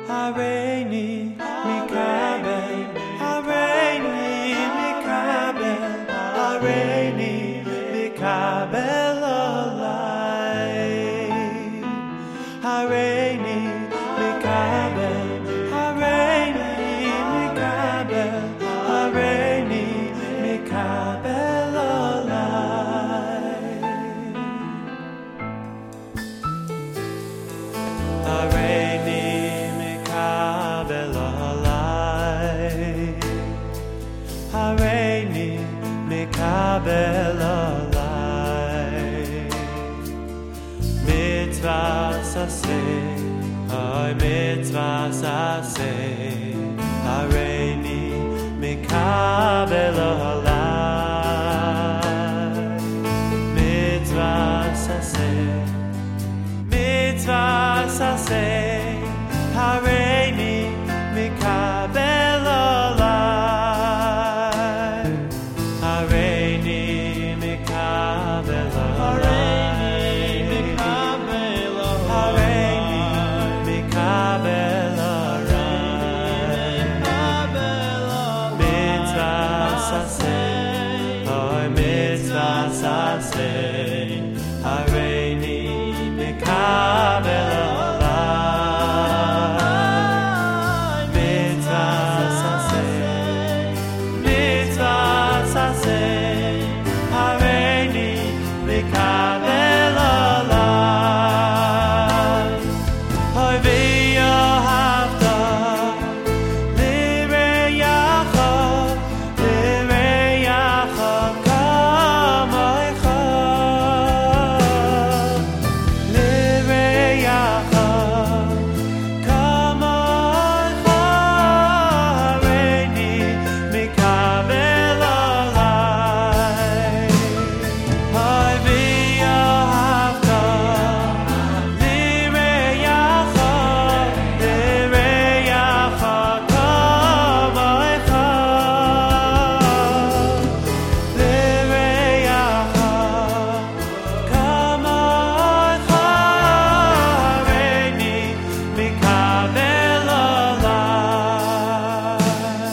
Hareini mikabel, Hareini mikabel, Hareini mikabel olai. Hareini mikabel, Hareini mikabel, Hareini mikabel olai. Hareini mikabel olai. Hareini mikabel olai. Mitzvah saseh, oy mitzvah saseh. Hareini mikabel olai. Mitzvah saseh, mitzvah saseh. Hareini mikabel olai. Hareini mikabel olai. Hareini mikabel olai. Mitzvah saseh, oy mitzvah saseh. Hareini mikabel olai. Mitzvah saseh, mitzvah saseh. Hareini mikabel olai. Hoy v'yohavta lireyacha, lireyacha kamocha. Lireyacha kamocha. Hareini mikabel olai. Hoy v'yohavta lireyacha, lireyacha kamocha. Lireyacha kamocha. Hareini mikabel olai.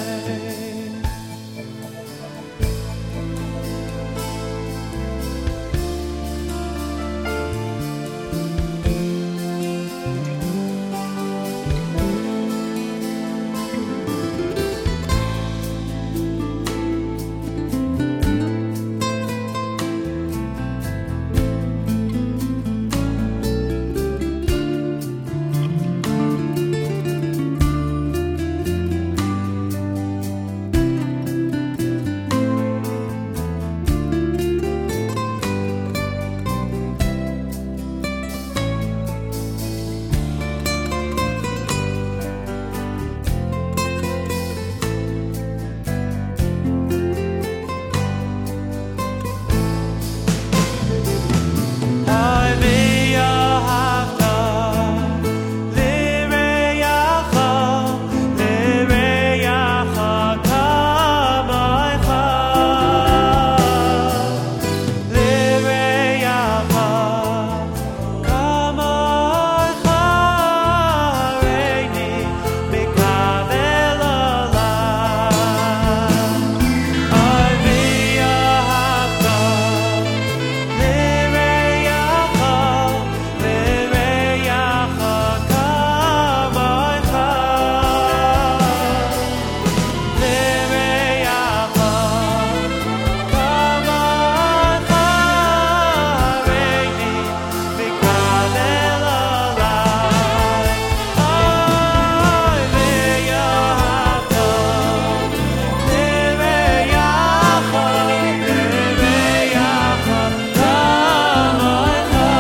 Hoy v'yohavta lireyacha, lireyacha kamocha. Lireyacha kamocha. Hareini mikabel olai. Hoy v'yohavta lireyacha, lireyacha kamocha. Lireyacha kamocha. Hareini mikabel olai. Hoy v'yohavta lireyacha, lireyacha kamocha.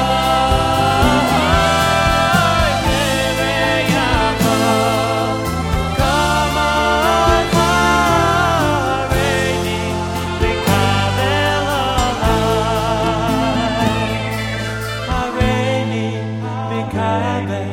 Lireyacha kamocha. Hareini mikabel olai. Hareini mikabel